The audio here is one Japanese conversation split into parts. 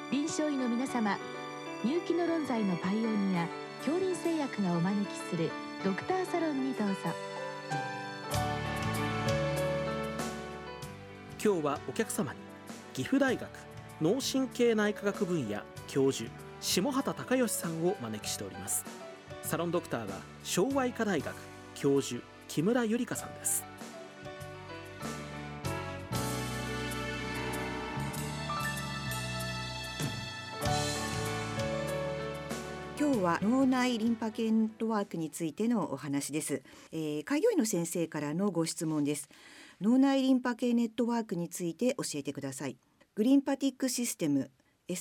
臨床医の皆様、入気の論剤のパイオニア恐林製薬がお招きするドクターサロンにどうぞ。 今日はお客様に岐阜大学脳神経内科学分野教授下畑隆義さんをお招きしております。サロンドクターは昭和医科大学教授木村ゆりかさんです。 今日は脳内リンパ系ネットワークについてのお話です。開業医の先生からのご質問です。脳内リンパ系ネットワークについて教えてください。グリンパティックシステム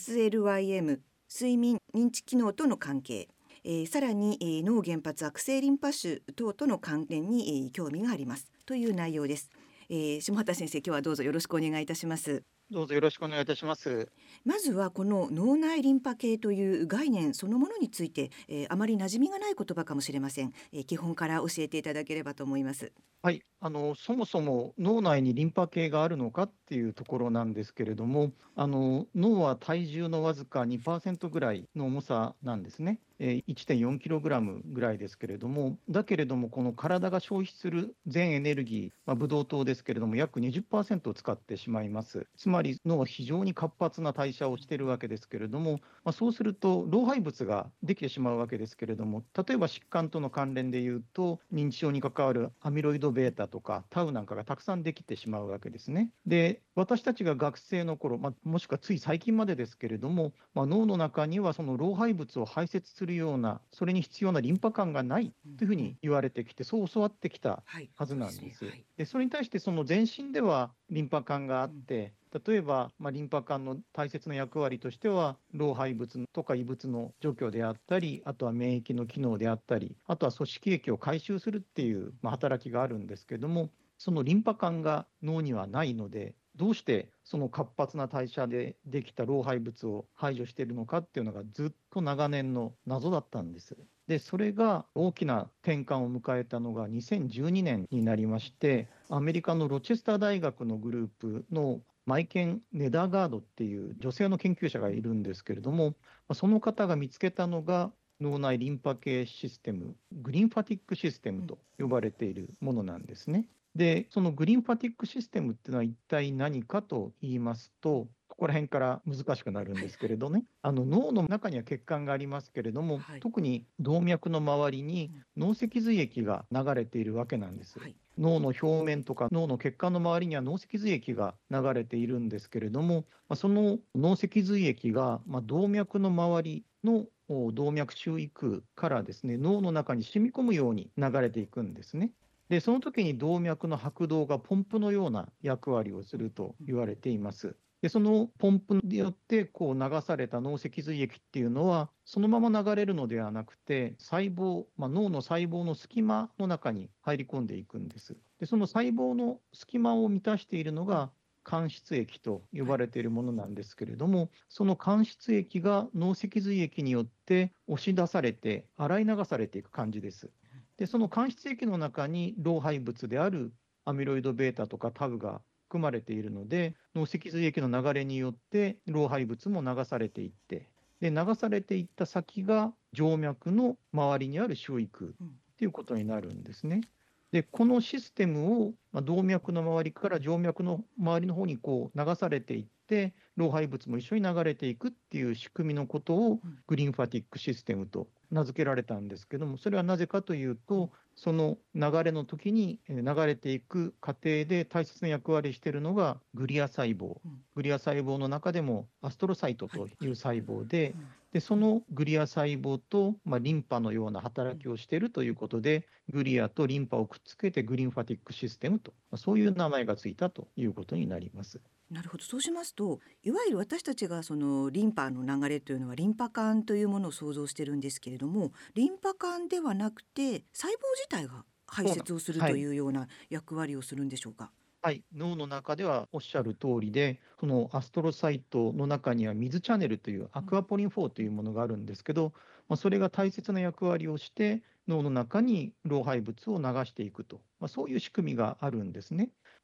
SLYM 睡眠認知機能との関係、さらに、脳原発悪性リンパ腫等との関連に、興味がありますという内容です。下畑先生、今日はどうぞよろしくお願いいたします。 どうぞよろしくお願いいたします。 まずはこの脳内リンパ系という概念そのものについて、あまり馴染みがない言葉かもしれません。基本から教えていただければと思います。 はい、そもそも脳内にリンパ系があるのかっていうところなんですけれども、脳は体重のわずか 2% ぐらいの重さなんですね。1.4 キログラムぐらいですけれども、だけれどもこの体が消費する全エネルギー、ブドウ糖ですけれども約 20% を使ってしまいます。つまり脳は非常に活発な代謝をしているわけですけれども、そうすると老廃物ができてしまうわけですけれども、例えば疾患との関連でいうと認知症に関わるアミロイドベータとかタウなんかがたくさんできてしまうわけですね。で、私たちが学生の頃、もしくはつい最近までですけれども、脳の中にはその老廃物を排泄するような、それに必要なリンパ管がないというふうに言われてきて、そう教わってきたはずなんです。で、それに対してその全身ではリンパ管があって、例えば、リンパ管の大切な役割としては、老廃物とか異物の除去であったり、あとは免疫の機能であったり、あとは組織液を回収するっていう、働きがあるんですけれども、そのリンパ管が脳にはないので、どうしてその活発な代謝でできた老廃物を排除しているのかっていうのがずっと長年の謎だったんです。で、それが大きな転換を迎えたのが2012年になりまして、アメリカのロチェスター大学のグループのマイケン・ネダーガードっていう女性の研究者がいるんですけれども、その方が見つけたのが脳内リンパ系システム、グリンファティックシステムと呼ばれているものなんですね。で、そのグリンファティックシステムっていうのは一体何かと言いますと、ここら辺から難しくなるんですけれどね、脳の中には血管がありますけれども、特に動脈の周りに脳脊髄液が流れているわけなんです。脳の表面とか脳の血管の周りには脳脊髄液が流れているんですけれども、その脳脊髄液が動脈の周りの動脈周囲空からですね、脳の中に染み込むように流れていくんですね。で、その時に動脈の拍動がポンプのような役割をすると言われています。で、そのポンプによってこう流された脳脊髄液っていうのは、そのまま流れるのではなくて、細胞、脳の細胞の隙間の中に入り込んでいくんです。で、その細胞の隙間を満たしているのが、間質液と呼ばれているものなんですけれども、その間質液が脳脊髄液によって押し出されて、洗い流されていく感じです。で、その間質液の中に老廃物であるアミロイド β とかタウが含まれているので、脳脊髄液の流れによって老廃物も流されていって、で、流されていった先が静脈の周りにある周囲空ということになるんですね。で、このシステムを動脈の周りから静脈の周りの方にこう流されていって、老廃物も一緒に流れていくっていう仕組みのことをグリーンファティックシステムと名付けられたんですけども、それはなぜかというと、その流れの時に流れていく過程で大切な役割をしているのがグリア細胞。グリア細胞の中でもアストロサイトという細胞で、そのグリア細胞と、リンパのような働きをしているということで、グリアとリンパをくっつけてグリーンファティックシステムと、そういう名前がついたということになります。 なるほど。そうしますと、いわゆる私たちがそのリンパの流れというのはリンパ管というものを想像してるんですけれども、リンパ管ではなくて細胞自体が排泄をするというような役割をするんでしょうか。 はい、脳の中ではおっしゃる通りで、そのアストロサイトの中には水チャネルというアクアポリン4というものがあるんですけど、それが大切な役割をして脳の中に老廃物を流していくと、そういう仕組みがあるんですね。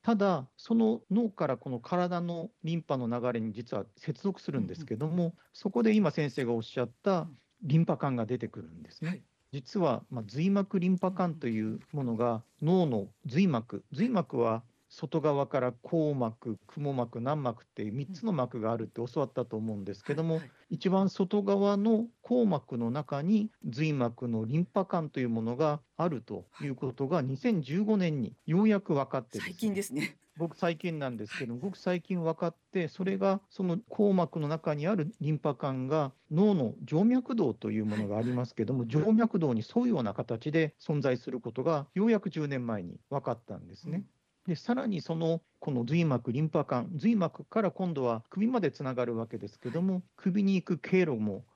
ただ、その脳からこの体のリンパの流れに実は接続するんですけども、そこで今先生がおっしゃったリンパ管が出てくるんですね。実は、髄膜リンパ管というものが脳の髄膜は外側から硬膜、くも膜、軟膜っていう3つの膜があるって教わったと思うんですけども、一番外側の硬膜の中に髄膜のリンパ管というものがあるということが2015年にようやく分かってですね、 最近ですね。 最近なんですけど、ごく最近分かって、それがその硬膜の中にあるリンパ管が脳の静脈動というものがありますけども、静脈動に沿うような形で存在することがようやく10年前に分かったんですね。でさらにこの髄膜、リンパ管、髄膜から今度は首までつながるわけですけども、首に行く経路も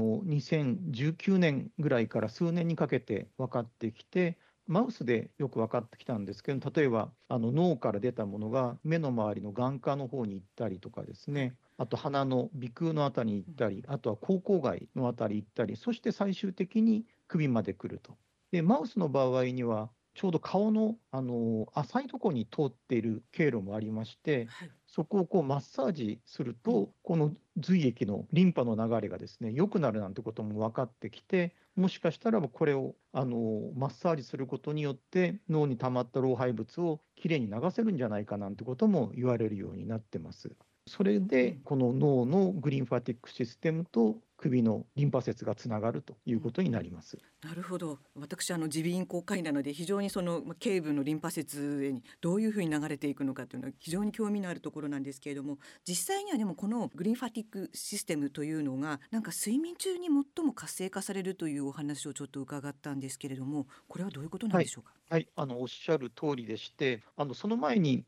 2019年ぐらいから数年にかけて分かってきて、マウスでよく分かってきたんですけど、例えば脳から出たものが目の周りの眼科の方に行ったりとかですね、あと鼻の鼻腔のあたりに行ったり、あとは口腔外のあたりに行ったり、そして最終的に首まで来ると。でマウスの場合にはちょうど顔の、浅いところに通っている経路もありまして、そこをマッサージすると、この髄液のリンパの流れがですね、良くなるなんてことも分かってきて、もしかしたらこれをマッサージすることによって脳に溜まった老廃物をきれいに流せるんじゃないかなんてことも言われるようになってます。それでこの脳のグリンファティックシステムと首のリンパ節がつながるということになります。 なるほど。私耳鼻咽喉科医なので、非常にその頸部のリンパ節にどういうふうに流れていくのかというのは非常に興味のあるところなんですけれども、実際にはでもこのグリンファティックシステムというのがなんか睡眠中に最も活性化されるというお話をちょっと伺ったんですけれども、これはどういうことなんでしょうか。 おっしゃる通りでして、その前に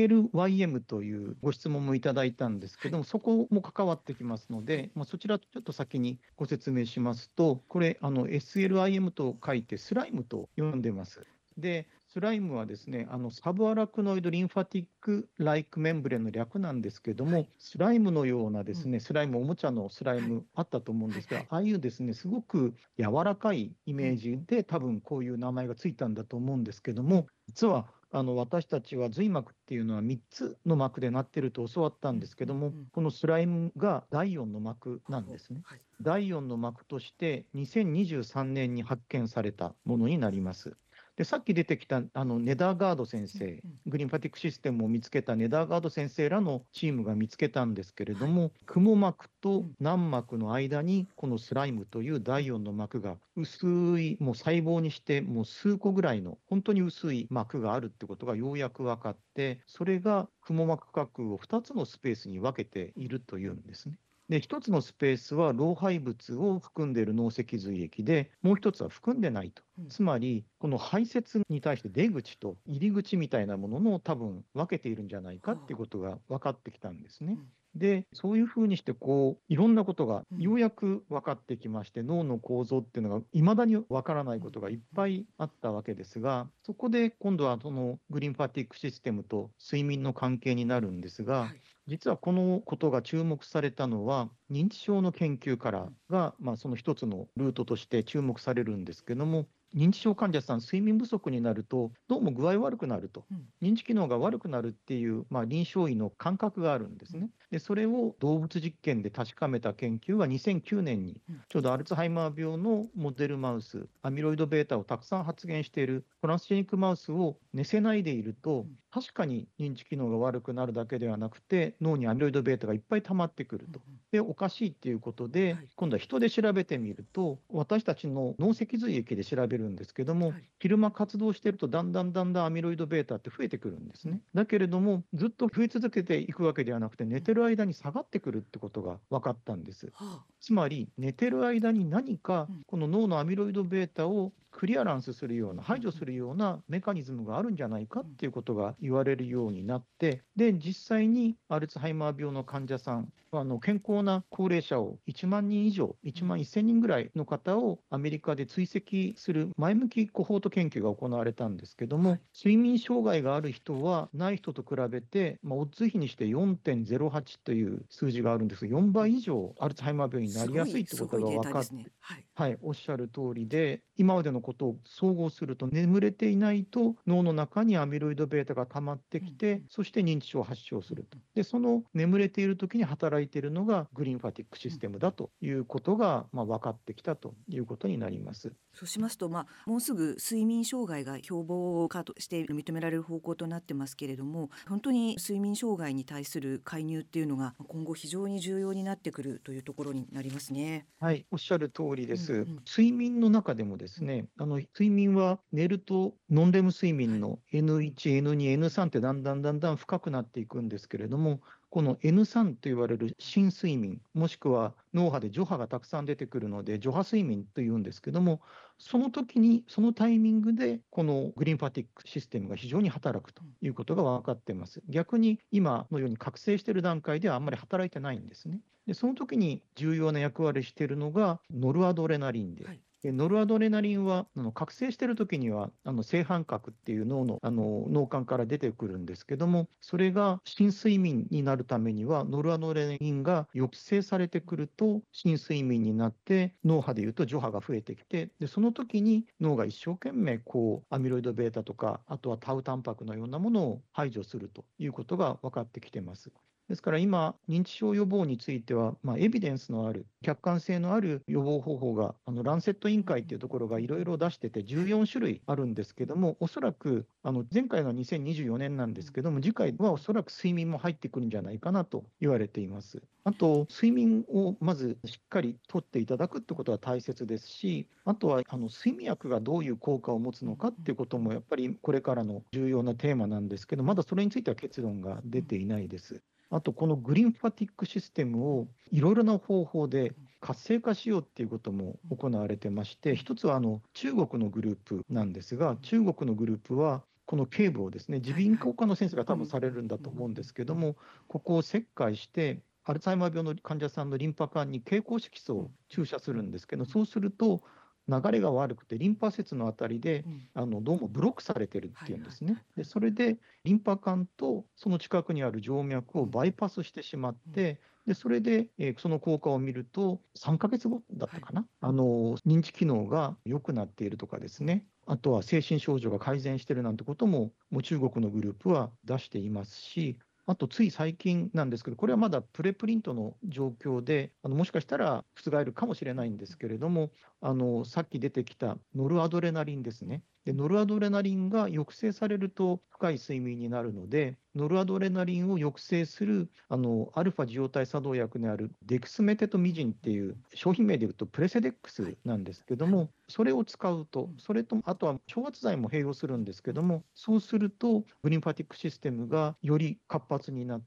SLYM というご質問もいただいたんですけども、そこも関わってきますので、そちらちょっと先にご説明しますと、これSLIM と書いてスライムと呼んでます。でスライムはですね、サブアラクノイドリンファティックライクメンブレンの略なんですけども、スライムのようなですね、スライム、おもちゃのスライムあったと思うんですが、ああいうですね、すごく柔らかいイメージで多分こういう名前がついたんだと思うんですけども、実は私たちは髄膜っていうのは3つの膜でなってると教わったんですけども、このスライムが第4の膜なんですね。第4の膜として2023年に発見されたものになります。でさっき出てきたネダーガード先生、グリンファティックシステムを見つけたネダーガード先生らのチームが見つけたんですけれども、くも膜と軟膜の間にこのスライムという第4の膜が薄い、もう細胞にしてもう数個ぐらいの本当に薄い膜があるってことがようやく分かって、それがくも膜下腔を2つのスペースに分けているというんですね。で1つのスペースは老廃物を含んでいる脳脊髄液で、もう1つは含んでないと。つまりこの排泄に対して出口と入り口みたいなものの多分分けているんじゃないかっていうことが分かってきたんですね。でそういうふうにしていろんなことがようやく分かってきまして、脳の構造っていうのがいまだに分からないことがいっぱいあったわけですが、そこで今度はそのグリンファティックシステムと睡眠の関係になるんですが、実はこのことが注目されたのは認知症の研究からが、その一つのルートとして注目されるんですけども、認知症患者さん、睡眠不足になるとどうも具合悪くなると、認知機能が悪くなるっていう、臨床医の感覚があるんですね。でそれを動物実験で確かめた研究が2009年にちょうどアルツハイマー病のモデルマウス、アミロイド β をたくさん発現しているトランスジェニックマウスを寝せないでいると、確かに認知機能が悪くなるだけではなくて、脳にアミロイド β がいっぱい溜まってくると。でおかしいっていうことで、今度は人で調べてみると、私たちの脳脊髄液で調べるんですけども、昼間活動しているとだんだんアミロイド β って増えてくるんですね。だけれどもずっと増え続けていくわけではなくて、寝てる間に下がってくるってことが分かったんです。つまり寝てる間に何かこの脳のアミロイド β をクリアランスするような、排除するようなメカニズムがあるんじゃないかっていうことが言われるようになって、で実際にアルツハイマー病の患者さん、健康な高齢者を1万人以上、1万1000人ぐらいの方をアメリカで追跡する前向きコホート研究が行われたんですけども、睡眠障害がある人はない人と比べて、オッズ比にして 4.08 という数字があるんですが、4倍以上アルツハイマー病になりやすいってことが分かって、おっしゃる通りで、今までのことを総合すると、眠れていないと脳の中にアミロイド β が溜まってきて、そして認知症を発症すると。でその眠れている時に働いているのがグリーンファティックシステムだということが、分かってきたということになります。 そうしますと、もうすぐ睡眠障害が標榜化として認められる方向となってますけれども、本当に睡眠障害に対する介入っていうのが今後非常に重要になってくるというところになりますね。 はい、おっしゃる通りです。睡眠の中でもですね、睡眠は寝るとノンレム睡眠の N1、N2、N3 ってだんだん深くなっていくんですけれども、この N3 と言われる深睡眠、もしくは脳波で徐波がたくさん出てくるので徐波睡眠というんですけども、その時にそのタイミングでこのグリーンファティックシステムが非常に働くということが分かっています。逆に今のように覚醒している段階ではあんまり働いてないんですね。でその時に重要な役割をしているのがノルアドレナリンで、ノルアドレナリンは覚醒している時には正反覚っていう脳の脳幹から出てくるんですけども、それが深睡眠になるためにはノルアドレナリンが抑制されてくると深睡眠になって脳波でいうと徐波が増えてきて、でその時に脳が一生懸命アミロイド β とかあとはタウタンパクのようなものを排除するということが分かってきています。ですから今、認知症予防については、エビデンスのある、客観性のある予防方法が、ランセット委員会というところがいろいろ出してて、14種類あるんですけども、おそらく前回が2024年なんですけども、次回はおそらく睡眠も入ってくるんじゃないかなと言われています。あと、睡眠をまずしっかりとっていただくってことは大切ですし、あとは睡眠薬がどういう効果を持つのかっていうことも、やっぱりこれからの重要なテーマなんですけど、まだそれについては結論が出ていないです。あと、このグリーンファティックシステムをいろいろな方法で活性化しようっていうことも行われてまして、一つは中国のグループなんですが、中国のグループはこの頸部をですね、耳鼻咽喉科の先生が多分されるんだと思うんですけども、ここを切開してアルツハイマー病の患者さんのリンパ管に経口色素を注射するんですけど、そうすると流れが悪くてリンパ節のあたりでどうもブロックされてるっていうんですね。でそれでリンパ管とその近くにある静脈をバイパスしてしまって、でそれでその効果を見ると3ヶ月後だったかな、認知機能が良くなっているとかですね、あとは精神症状が改善しているなんてことも中国のグループは出していますし、あとつい最近なんですけど、これはまだプレプリントの状況でもしかしたら覆るかもしれないんですけれども、さっき出てきたノルアドレナリンですね。でノルアドレナリンが抑制されると深い睡眠になるので、ノルアドレナリンを抑制するアルファ受容体作動薬であるデクスメテトミジンっていう商品名でいうとプレセデックスなんですけども、それを使うと、それとあとは昇圧剤も併用するんですけども、そうするとグリーンファティックシステムがより活発になって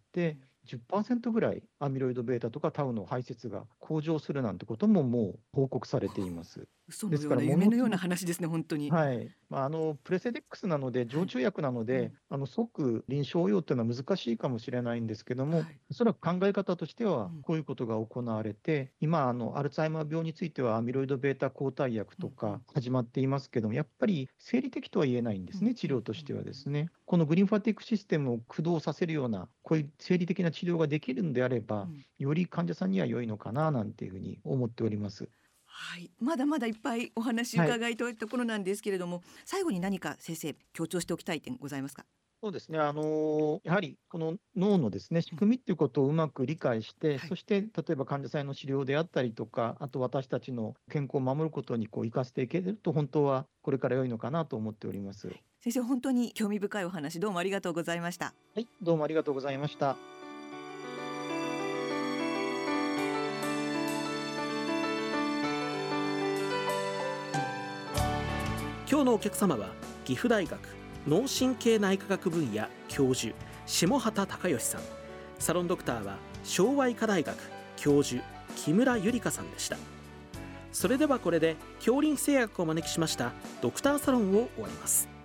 、10% ぐらいアミロイド β とかタウの排泄が向上するなんてことももう報告されています。 嘘のような夢のような話ですね、本当に。 はい、プレセデックスなので、常駐薬なので、即臨床応用というのは難しいかもしれないんですけども、おそらく考え方としては、こういうことが行われて、今アルツハイマー病については、アミロイド β 抗体薬とか始まっていますけども、やっぱり生理的とは言えないんですね、治療としてはですね。このグリーンファティックシステムを駆動させるような、こういう生理的な治療ができるんであれば、より患者さんには良いのかななんていうふうに思っております。 はい、まだまだいっぱいお話伺いたいところなんですけれども、最後に何か先生強調しておきたい点ございますか？ そうですね、やはりこの脳のですね、仕組みということをうまく理解して、そして例えば患者さんへの治療であったりとか、あと私たちの健康を守ることに生かしていけると、本当はこれから良いのかなと思っております。 先生、本当に興味深いお話どうもありがとうございました。 はい、どうもありがとうございました。 今日のお客様は岐阜大学脳神経内科学分野教授下畑隆義さん、サロンドクターは昭和医科大学教授木村ゆりかさんでした。それではこれで杏林製薬をお招きしましたドクターサロンを終わります。